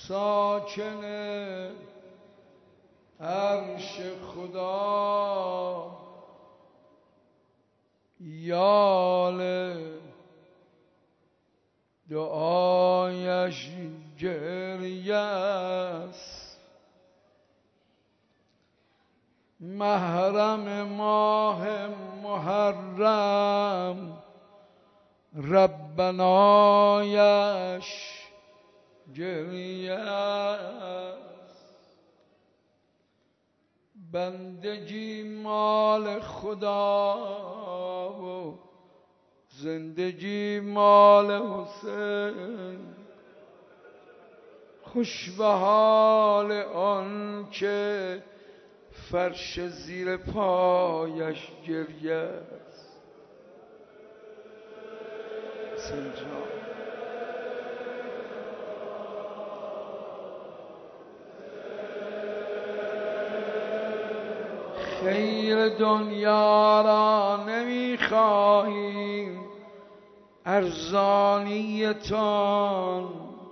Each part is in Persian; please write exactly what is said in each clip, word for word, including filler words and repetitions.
ساکن عرش خدا یال دعایش گریه است. محرم ماه محرم ربنایش گریه است. بندگی مال خدا و زندگی مال حسین. خوش به حال آن که فرش زیر پایش گریه است. حسین جان خیر دنیا را نمیخواهیم، ارزانیتان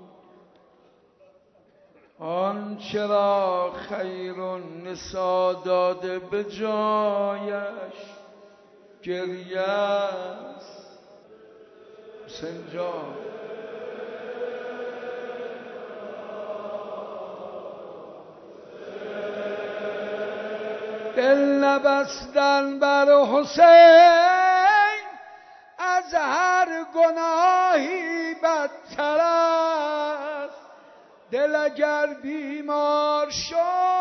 آنچه را خیر النسا داده به جایش گریه است. حسین جان دل نبستن بر حسین از هر گناهی بدتر است. دل اگر بیمار شد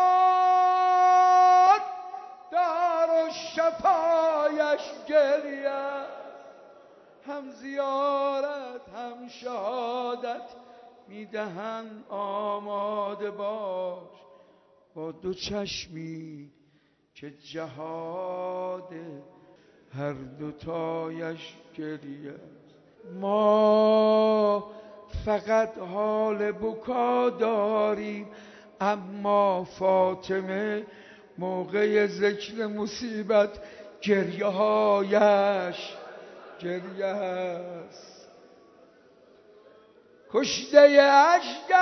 دار و شفایش گریه است. هم زیارت هم شهادت میدهن آماده باش، با دو چشمی که جهاد هر دوتایش گریه است. ما فقط حال بکا داریم، اما فاطمه موقع ذکر مصیبت گریه هایش گریه است. کشته اشک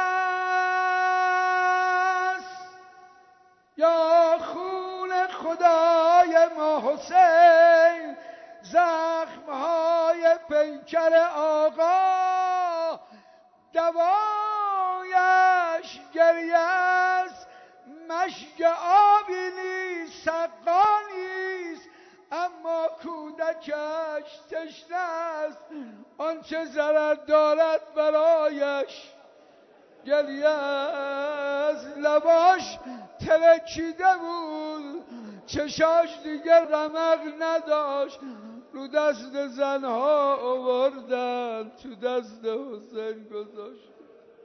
است یا خون خدای ما حسین، زخمهای پیکر آقا دوایش گریه است. مشک آبی نیست سقا نیست، اما کودکش تشنه است. آنچه ضرر دارد برایش گریه است. لباش ترکیده بود، چشاش دیگر رمق نداشت، رو دست زنها آوردن، تو دست حسین گذاشت.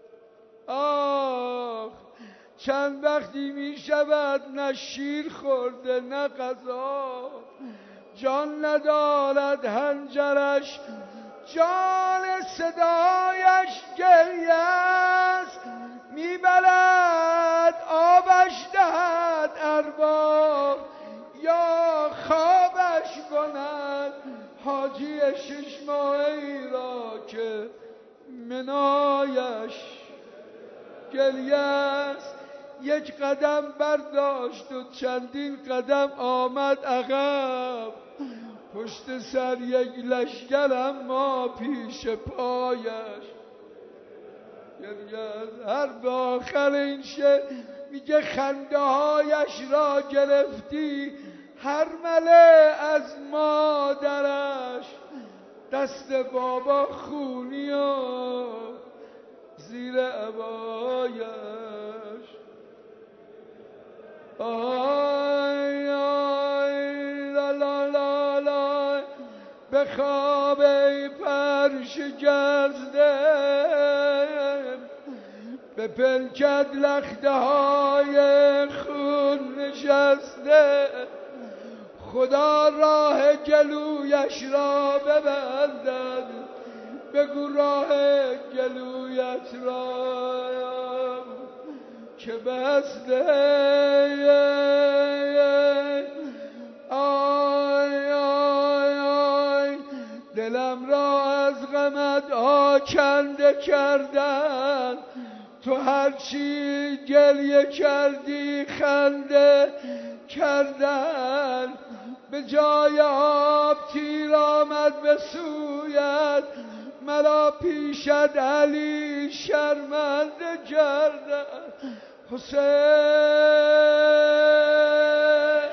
آخ چند وقتی می شود نه شیر خورده نه غذا، جان ندارد حنجرش، جان صدایش گریه است. میبرد آبش دهد ارباب یا خوابش کند حاجی شش ماهی را که منایش گریه است. یک قدم برداشت و چندین قدم آمد عقب، پشت سر یک لشگر اما پیش پایش گریه است. هر به آخر این شعر میگه خنده هایش را گرفتی هر مله از مادرش، دست بابا خونی و زیر عبایش. آی آی لا لا لا لا بخواب ای فرش گزده، به پلکت لخته های خون نشسته. خدا راه گلویش را ببندد، بگو راه گلویت را که بسته. آی آی آی دلم را از غمت آکنده کردن، تو هر چی گریه کردی خنده کردن، به جای آب تیر آمد به سویت، مرا پیشت علی شرمنده کردن. حسین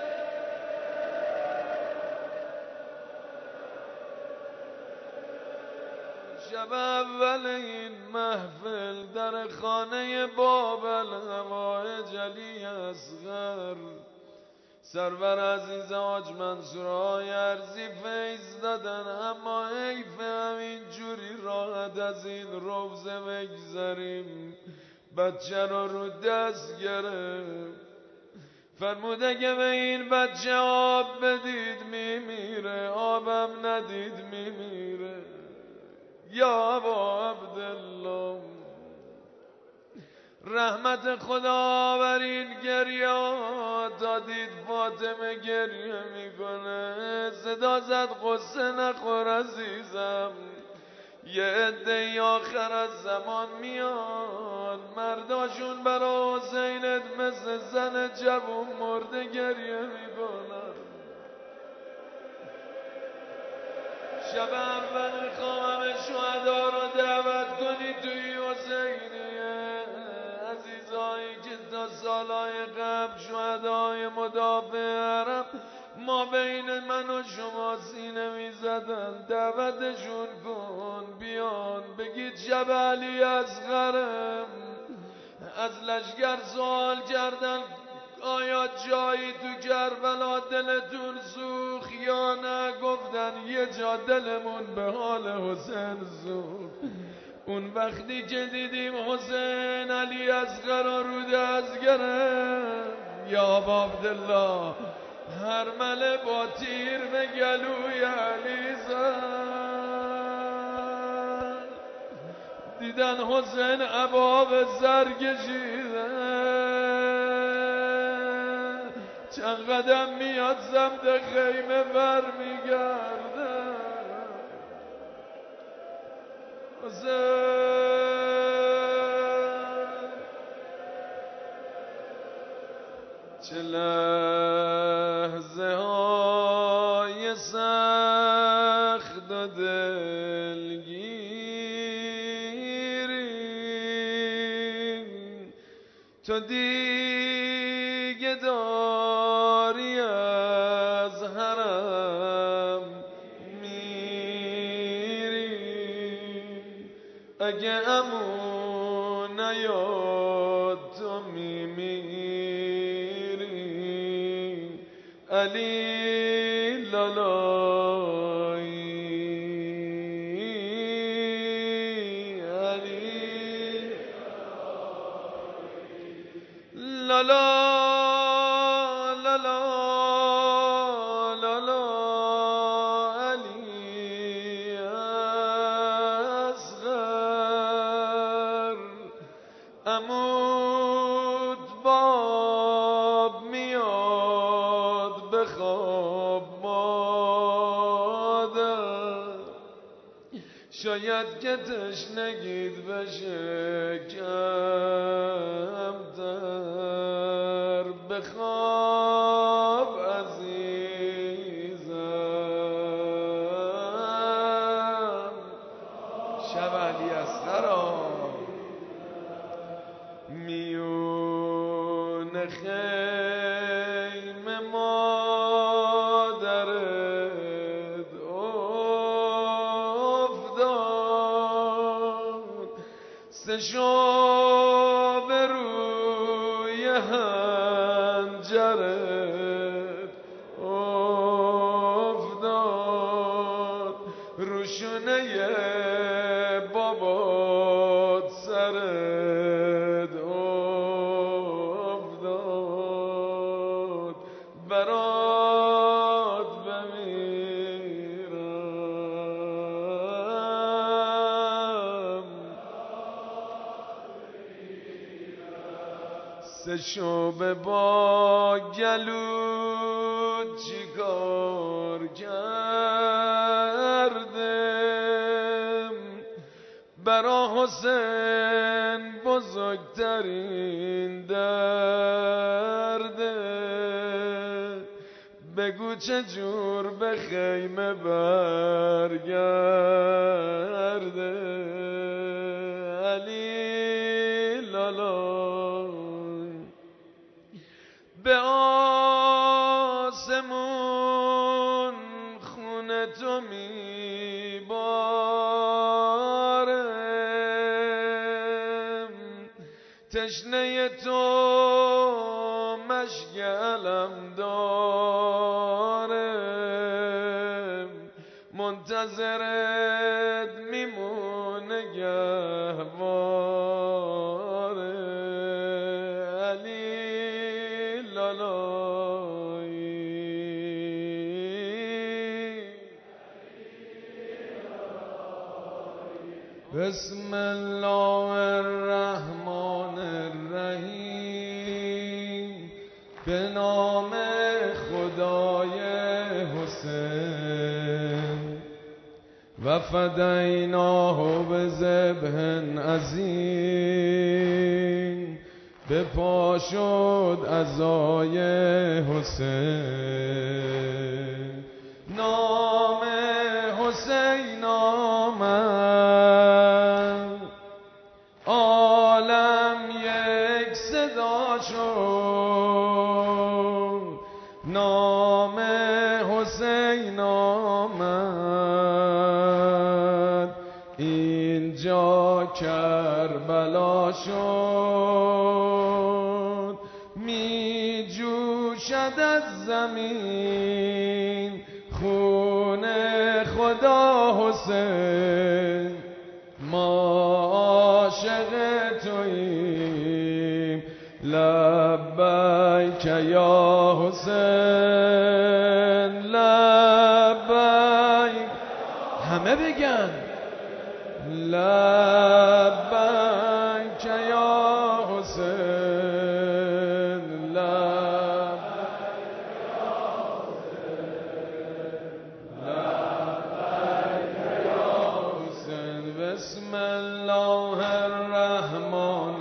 شب اول این محفل در خانه بابل هوای جلی اصغر، سرور عزیز حاج منصور های ارزی فیض دادن، اما حیف همین جوری راحت از این روزه بگذریم. بچه رو رو دست گرفت، فرمود اگه به این بچه آب بدید میمیره، آبم ندید میمیره. یا ابا عبدالله رحمت خدا بر این گریه تا دید فاطمه گریه میکنه، صدا زد قصه نخور عزیزم، یه عده آخر از زمان میان مرداشون برا حسینت مثل زن جوون مرده گریه میکنن. شب اول خوام شهدا رو دعوت کنی توی حسینیه، عزیزایی که تا سالهای قبل شهدای مدافع حرم ما بین من و شما سینه می زدن، دعوتشون کن بیان، بگید شب علی اصغرم. از لشگر سوال کردن آیا جایی تو کربلا دلتون سوخت یا نه، گفتن یه جا دلمون به حال حسین سوخت. اون وقتی که دیدیم حسین علی اصغر رو دست گرفت، یا ابا عبدالله هر مله با تیر به گلوی علی زد، دیدن حسین ابا به سر کشیده، چند قدم میاد سمت خیمه بر میگرده. حسین چه لحظه های سخت و دلگیری تو دیگه داری از حرم میری، اگه امون نیاد تو میمیری. علی لالایی علی لالا لالا لالا علی اصغر. عمود باب میاد به خواب مادر، شاید که تشنگید بشه کمتر، به خواب عزیزم. شب علی اصغر میون خیمه مادرت افتاد، سه شب روی هنجرت افتاد، روشونه بابات سرت افتاد، برات بمیرم. سه شب با گلو چیکار کردم، برا حسین بزرگترین درده، بگو چه جور به خیمه برگرده. علی لالا به آسمون خونه تو میباره، تشنه تو مشگلم داره، منتظرت میمونه گهواره. علی لالایی بسم الله الرحمن الرحیم، به نام خدای حسین و فدیناه به ذبح عظیم. به پا شد عزای حسین، نام حسین آمد، عالم یک صدا شد. نام حسین آمد، اینجا کربلا شد. می جوشد از زمین خون خدا حسین، ما عاشق توییم لبیک یا حسین، لبیک. همه بگن لبیک یا حسین، لبیک یا حسین، لبیک یا حسین. بسم الله الرحمن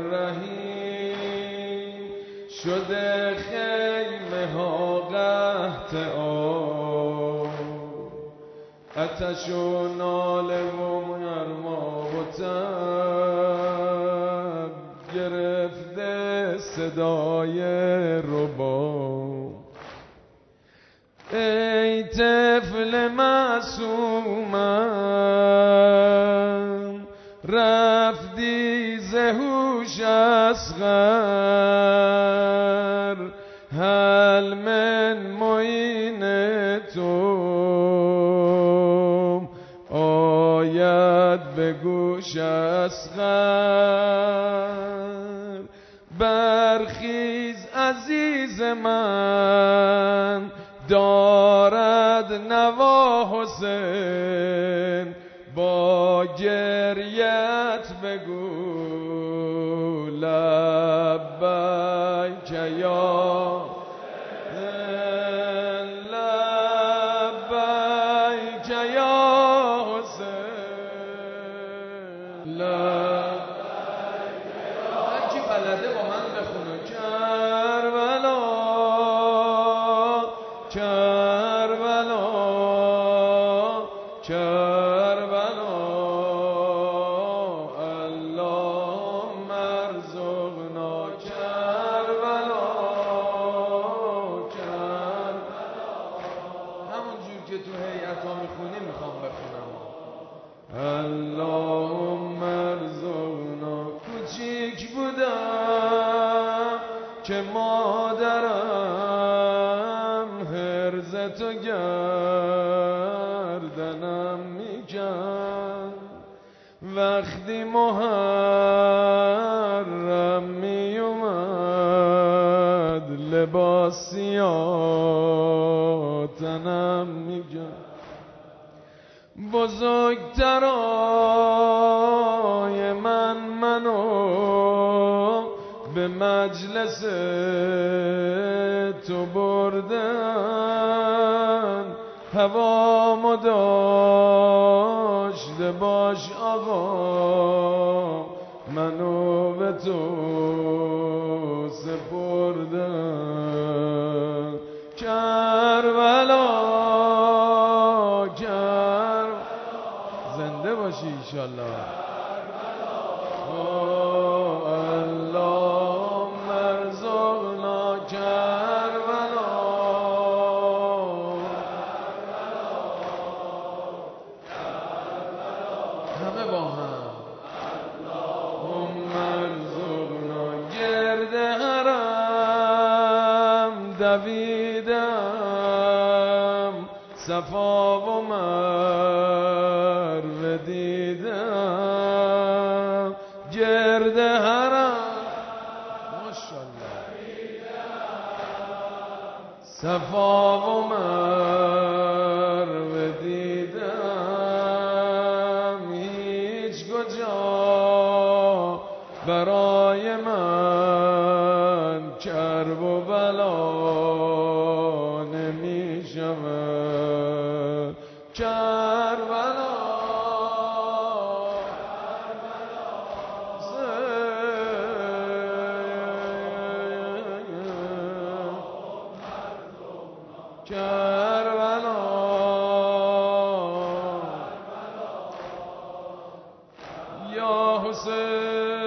الرحیم، شده خیمه ها قحط آب، آتش و ناله و مرما و تب، گرفته صدای رباب. ای طفل معصومم، رفتی ز هوش اصغر، هل من معین تو آید به گوش اصغر. برخیز عزیز من، دارد نوا حسین، با گریت بگو لبیک یا لبیک یا حسین، لبیک یا. هر کی بلده با من بخونه کربلا کربلا کربلا، اللهم ارزقنا کربلا کربلا. همون جور که تو هیئت‌ها میخونی میخوام بخونم. اللهم ارزقنا. کوچیک بودم که مادرم هرز تو گردنم میکرد، وقتی محرم میومد لباسیاتنم میکرد. بزرگترای من منو به مجلس تو بردن، هوامو داشته باش آقا، منو به تو سپردم کربلا کربلا زنده باشی انشالله اللهم ارزقنا کربلا همه با هم اللهم ارزقنا گرد حرم دویدم صفا و مروه دیدم گرد حرم ماشاءالله صفا و مروه دیدم هیچ کجا برای من کرب و بلا نمی شود کربلا کربلا یا حسین